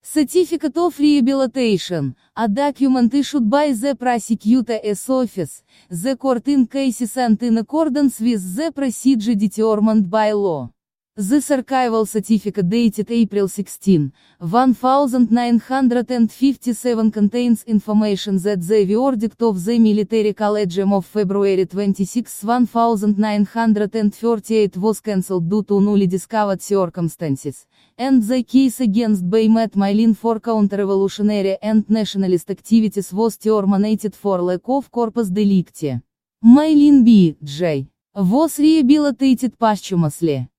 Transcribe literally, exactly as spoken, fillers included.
Certificate of Rehabilitation, a document issued by the prosecutor's office, the court in cases and in accordance with the procedure determined by law. This archival certificate dated April sixteenth, nineteen fifty-seven contains information that the verdict of the Military Collegium of February twenty-sixth, nineteen thirty-eight was cancelled due to newly discovered circumstances, and the case against Baymet Maylin for counter-revolutionary and nationalist activities was terminated for lack of corpus delicti. Maylin B. J. was rehabilitated posthumously.